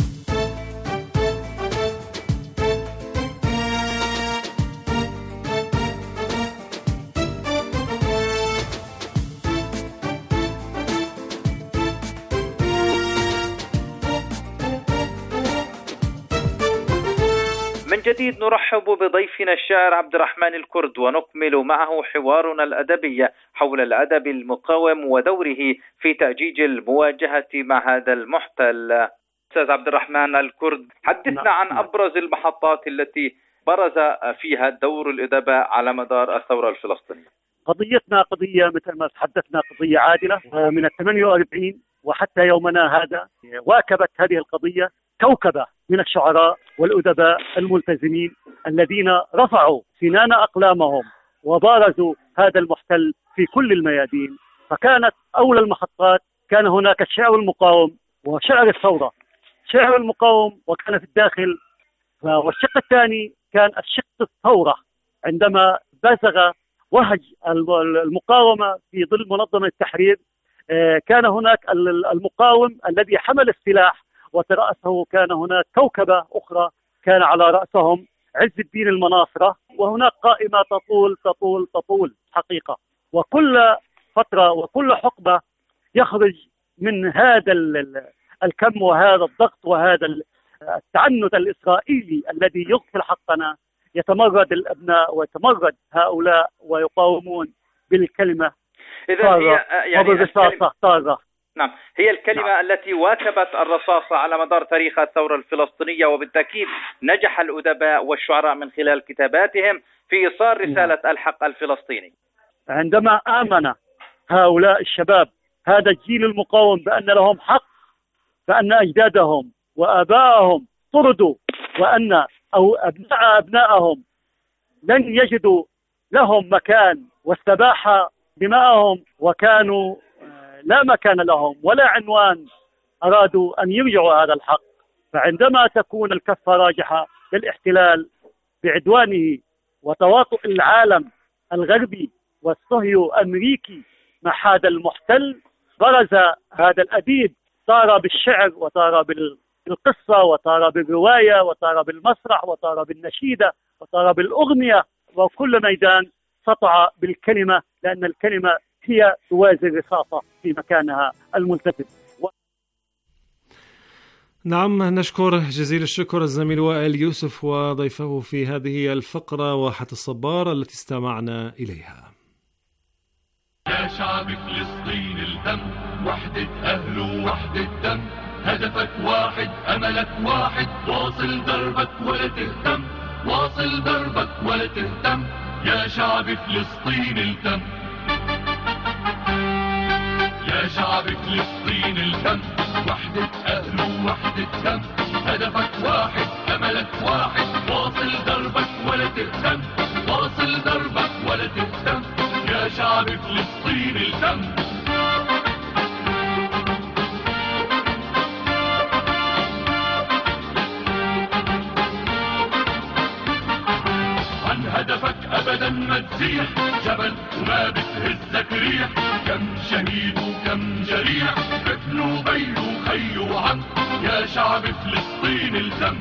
من جديد نرحب بضيفنا الشاعر عبد الرحمن الكرد، ونكمل معه حوارنا الأدبي حول الأدب المقاوم ودوره في تأجيج المواجهة مع هذا المحتل. أستاذ عبد الرحمن الكرد، حدثنا عن أبرز المحطات التي برز فيها دور الأدباء على مدار الثورة الفلسطينية. قضيتنا قضية مثل ما تحدثنا قضية عادلة من 48 وحتى يومنا هذا. واكبت هذه القضية كوكبة من الشعراء والأدباء الملتزمين الذين رفعوا سنان أقلامهم وبارزوا هذا المحتل في كل الميادين. فكانت أولى المحطات كان هناك الشعر المقاوم وشعر الثورة. شعر المقاوم وكان في الداخل، والشق الثاني كان الشق الثورة عندما بزغ وهج المقاومة في ظل منظمة التحرير. كان هناك المقاوم الذي حمل السلاح وترأسه كان هناك كوكبة أخرى كان على رأسهم عز الدين المناصرة، وهناك قائمة تطول تطول تطول حقيقة. وكل فترة وكل حقبة يخرج من هذا الكم وهذا الضغط وهذا التعنت الإسرائيلي الذي يغفل حقنا، يتمرد الأبناء ويتمرد هؤلاء ويقاومون بالكلمة وبالرصاصة طارة. نعم، هي الكلمة التي واكبت الرصاصة على مدار تاريخ الثورة الفلسطينية، وبالتأكيد نجح الأدباء والشعراء من خلال كتاباتهم في إيصال رسالة الحق الفلسطيني. عندما آمن هؤلاء الشباب هذا الجيل المقاوم بأن لهم حق، بأن أجدادهم وآبائهم طردوا، وأن أبنائهم لن يجدوا لهم مكان، واستباح دماءهم وكانوا لا مكان لهم ولا عنوان، أرادوا أن يرجعوا هذا الحق. فعندما تكون الكفة راجحة للاحتلال بعدوانه وتواطؤ العالم الغربي والصهيو أمريكي مع هذا المحتل، برز هذا الأديب، صار بالشعر وصار بالقصة وصار بالرواية وصار بالمسرح وصار بالنشيدة وصار بالأغنية، وكل ميدان سطع بالكلمة، لأن الكلمة هي توازي الرصاصة في مكانها الملتزم. نعم، نشكر جزيل الشكر الزميل وائل يوسف وضيفه في هذه الفقرة واحة الصبار التي استمعنا إليها. يا شعب فلسطين الهم، وحدة أهل ووحدة دم، هدفك واحد أملك واحد، واصل دربك ولا تهتم، واصل دربك ولا تهتم، يا شعب فلسطين الهم، يا شعب فلسطين الهم، وحدة أهل ووحدة دم، هدفك واحد أبدا ما تزيح جبل وما بتهزك ريح. كم شهيد وكم جريح ابن وبي وخي وعم يا شعب فلسطين الدم.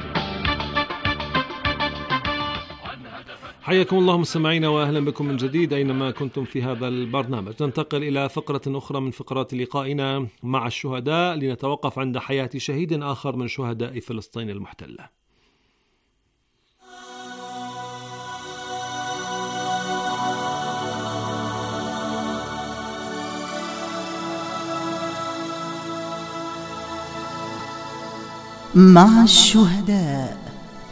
حياكم الله مستمعينا وأهلا بكم من جديد أينما كنتم في هذا البرنامج. ننتقل إلى فقرة أخرى من فقرات لقائنا مع الشهداء لنتوقف عند حياة شهيد آخر من شهداء فلسطين المحتلة. مع الشهداء.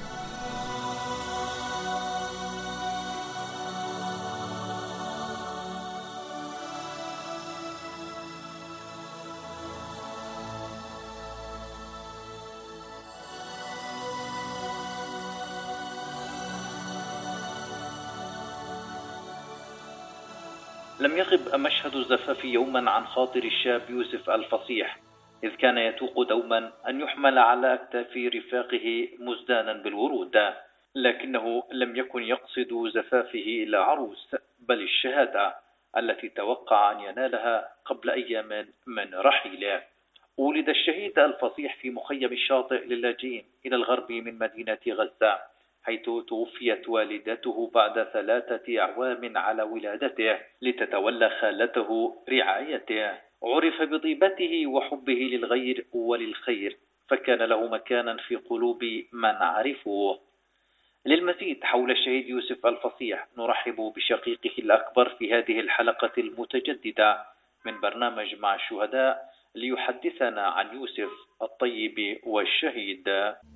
لم يغب مشهد الزفاف يوما عن خاطر الشاب يوسف الفصيح، إذ كان يتوق دوما أن يحمل على أكتاف رفاقه مزدانا بالورود، لكنه لم يكن يقصد زفافه إلى عروس بل الشهادة التي توقع أن ينالها قبل أيام من رحيله. ولد الشهيد الفصيح في مخيم الشاطئ للاجئين إلى الغرب من مدينة غزة، حيث توفيت والدته بعد 3 أعوام على ولادته لتتولى خالته رعايته. عرف بطيبته وحبه للغير وللخير، فكان له مكانا في قلوب من عرفوه. للمزيد حول الشهيد يوسف الفصيح نرحب بشقيقه الأكبر في هذه الحلقة المتجددة من برنامج مع الشهداء ليحدثنا عن يوسف الطيب والشهيد.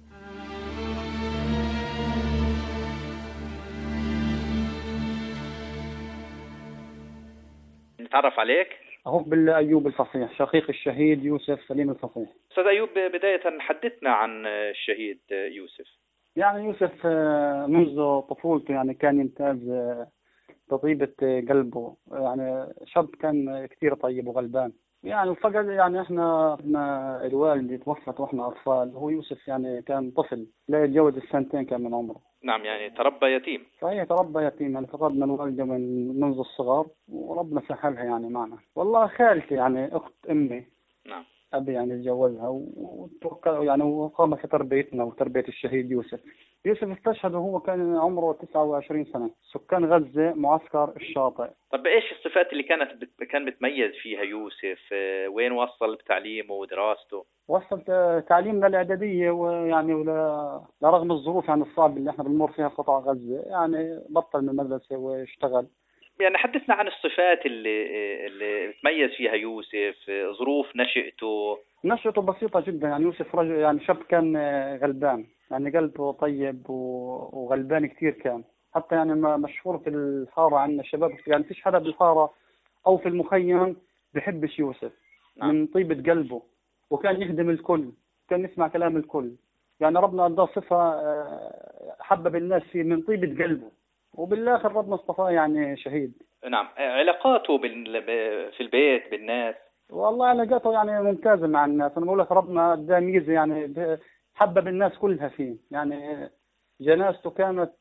نتعرف عليك. أخوك بالله أيوب الفصيح، شقيق الشهيد يوسف سليم الفصيح. أستاذ أيوب، بداية حدثنا عن الشهيد يوسف. يعني يوسف منذ طفولته يعني كان يمتاز بطيبة قلبه، يعني شاب كان كثير طيب وغلبان. يعني فقد يعني احنا الوالد توفت واحنا أطفال، هو يوسف يعني كان طفل لا يتجاوز 2 كان من عمره. نعم، يعني تربى يتيم. صحيح، تربى يتيم، يعني فقدنا الوالدة منذ الصغر وربنا سهلها يعني معنا. والله خالتي يعني أخت أمي، نعم، أبي يعني تجوزها وتوكل يعني وقام في تربيتنا وتربية الشهيد يوسف. يوسف استشهد وهو كان عمره 29 سنة، سكان غزة معسكر الشاطئ. طب إيش الصفات اللي كان بتميز فيها يوسف؟ وين وصل بتعليمه ودراسته؟ وصل تعليمنا الإعدادية، ويعني لرغم الظروف يعني الصعبة اللي احنا بنمر فيها في قطاع غزة يعني بطل من المدرسة واشتغل. يعني حدثنا عن الصفات اللي تميز فيها يوسف، ظروف نشأته بسيطة جدا. يعني يوسف رجل يعني شاب كان غلبان، يعني قلبه طيب وغلبان كثير كان. حتى يعني مشهور في الحارة عندنا الشباب، يعني فيش حدا بالحارة أو في المخيم بحبش يوسف. نعم. من طيبة قلبه، وكان يخدم الكل، كان يسمع كلام الكل. يعني ربنا أداه صفة حبب الناس فيه من طيبة قلبه، وبالآخر ربنا اصطفاه يعني شهيد. نعم. علاقاته في البيت بالناس؟ والله علاقاته يعني ممتازة مع الناس. أنا بقول لك ربنا أداه ميزة يعني حبب الناس كلها فيه. يعني جنازته كانت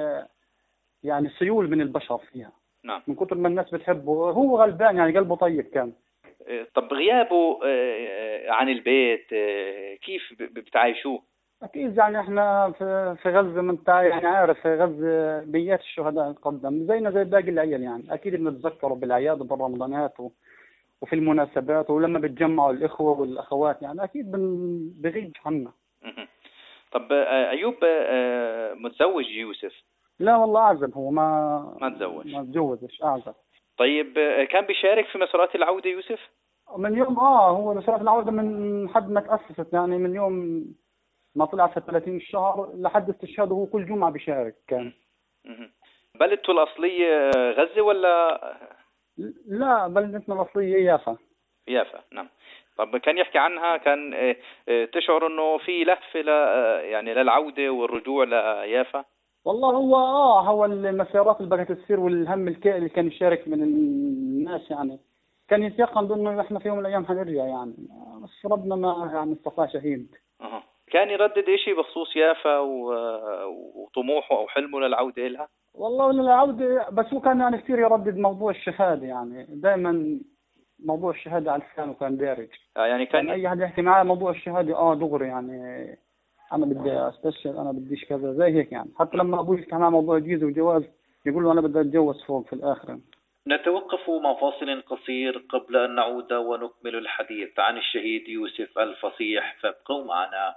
يعني سيول من البشر فيها. نعم. من كتر ما الناس بتحبه، هو غلبان يعني قلبه طيب كان. طب غيابه عن البيت كيف بتعايشوه؟ أكيد يعني إحنا في غزة، من يعني عارف في غزة بيات الشهداء تقدم زينا زي باقي العيال. يعني أكيد بنتذكروا بالأعياد وبالرمضانات وفي المناسبات، ولما بتجمعوا الإخوة والأخوات يعني أكيد بغيب عنا. طب أيوب، متزوج يوسف؟ لا والله أعزب، هو ما تزوجش، أعزب. طيب كان بيشارك في مسارات العودة يوسف؟ من يوم هو مسارات العودة من حد ما تأسست، يعني من يوم ما طلع في 30 الشهر لحد استشهاده هو كل جمعة بيشارك كان. بلدته الأصلية غزة ولا؟ لا، بلدتنا الأصلية يافا. نعم. طب كان يحكي عنها، كان تشعر انه في لهفة يعني للعودة والرجوع ليافا؟ والله هو المسيرات اللي بقت تصير والهم اللي كان يشارك من الناس، يعني كان يتيقن انه احنا في يوم من الايام حنرجع يعني، بس ربنا ما يعني اصطفى شهيد. كان يردد إشي بخصوص يافا وطموحه أو حلمه للعودة إلها؟ والله للعودة، بس هو كان يعني كثير يردد موضوع الشهادة، يعني دائما موضوع الشهادة على لسانه كان دارج. يعني كان أي حد يحكي معاه موضوع الشهادة دغري، يعني أنا بدي أستشهد، أنا بديش كذا زي هيك يعني. حتى لما أبوي يحكي معاه موضوع جيزة وجواز يقول له أنا بدي أتجوز فوق في الآخر. نتوقف مع فاصل قصير قبل أن نعود ونكمل الحديث عن الشهيد يوسف الفصيح، فابقوا معنا.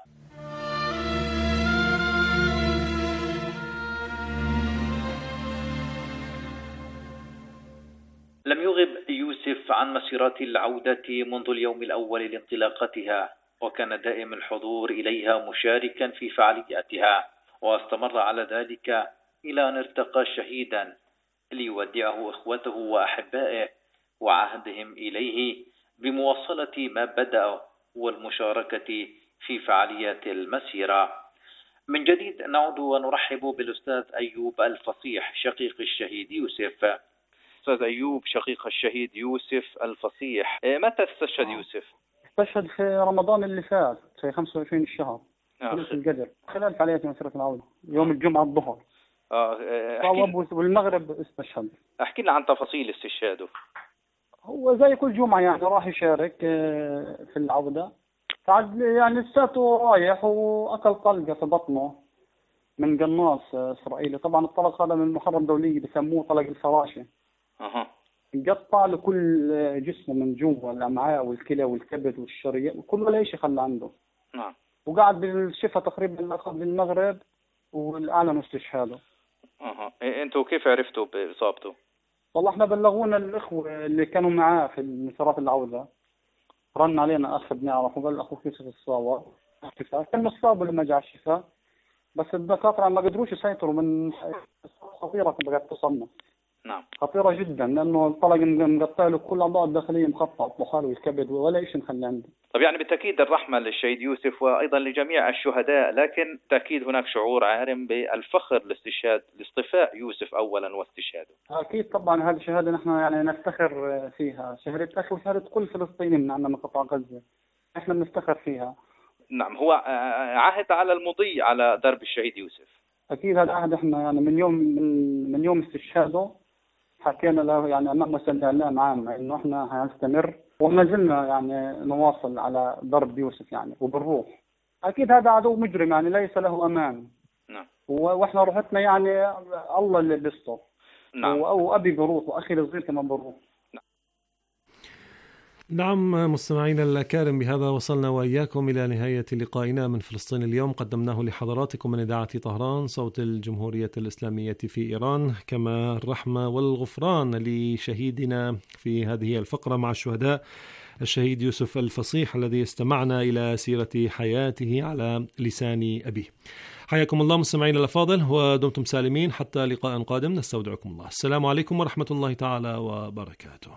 لم يغب يوسف عن مسيرات العودة منذ اليوم الأول لانطلاقتها، وكان دائم الحضور إليها مشاركا في فعالياتها، واستمر على ذلك إلى أن ارتقى شهيدا ليودعه إخوته وأحبائه وعهدهم إليه بمواصلة ما بدأ والمشاركة في فعاليات المسيرة. من جديد نعود ونرحب بالأستاذ أيوب الفصيح شقيق الشهيد يوسف. أستاذ أيوب شقيق الشهيد يوسف الفصيح، متى استشهد يوسف؟ استشهد في رمضان اللي فات في 25 الشهر ليلة القدر، خلال فعاليات مسيرة العودة يوم الجمعة الظهر. والمغرب استشهد. احكي لنا عن تفاصيل استشهاده. هو زي كل جمعة يعني راح يشارك في العودة، فعد يعني لساته رايح وأكل طلقة في بطنه من قناص إسرائيلي. طبعا الطلق هذا من محرم دولي بسموه طلق الفراشة. قطع له كل جسمه من جوا، الأمعاء والكلى والكبد والشريان وكل ولا شيء خلى عنده. نعم. وقعد بالشفا تقريبا قبل المغرب والأعلن استشهاده. انتوا كيف عرفتوا بإصابته؟ والله احنا بلغونا الإخوة اللي كانوا معاه في مسيرات العودة، رن علينا أخ بنعرفه قال أخوك يوسف الصاوة كان مصاب لما جاء الشفاء، بس الدكاترة ما قدروش يسيطروا من خطيرة بقت تصنف. نعم. خطيرة جدا لأنه الطلق مقطع له كل الأعضاء الداخلية مخططة، الطحال والكبد ولا شيء مخلي عنده. طب يعني بالتأكيد الرحمة للشهيد يوسف وأيضا لجميع الشهداء، لكن تأكيد هناك شعور عارم بالفخر لاستشهاد لاصطفاء يوسف أولا واستشهاده. أكيد طبعا هذه الشهادة نحن يعني نفتخر فيها، شهادة أخي وشهادة كل فلسطيني من عندنا من قطاع غزة، احنا بنفتخر فيها. نعم. هو عهد على المضي على درب الشهيد يوسف. أكيد هذا عهد، احنا يعني من يوم استشهاده حكينا له يعني أمام وسائل الإعلام عامة إنه إحنا هنستمر وما زلنا يعني نواصل على ضرب يوسف يعني وبالروح. أكيد هذا عدو مجرم يعني ليس له أمان. نعم. وإحنا روحتنا يعني الله اللي بيستر. نعم. وأبي بروح وأخي الصغير كمان بروح. نعم مستمعينا الأكارم، بهذا وصلنا وإياكم إلى نهاية لقائنا من فلسطين اليوم، قدمناه لحضراتكم من إذاعة طهران صوت الجمهورية الإسلامية في إيران. كما الرحمة والغفران لشهيدنا في هذه الفقرة مع الشهداء الشهيد يوسف الفصيح الذي استمعنا إلى سيرة حياته على لسان أبيه. حياكم الله مستمعينا الأفاضل، ودمتم سالمين حتى لقاء قادم، نستودعكم الله. السلام عليكم ورحمة الله تعالى وبركاته.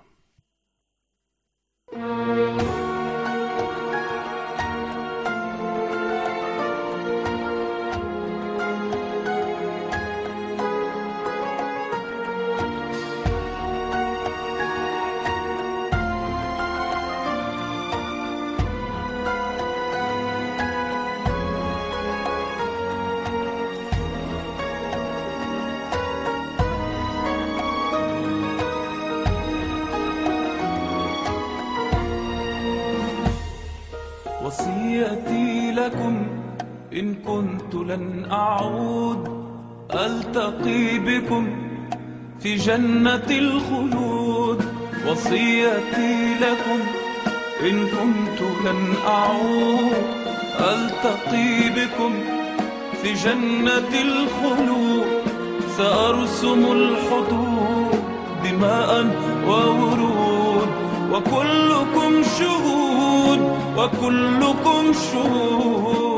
وصيتي لكم إن كنت لن أعود ألتقي بكم في جنة الخلود. وصيتي لكم إن كنت لن أعود ألتقي بكم في جنة الخلود. سأرسم الحدود دماء وورود وكلكم شهود وكلكم شهود.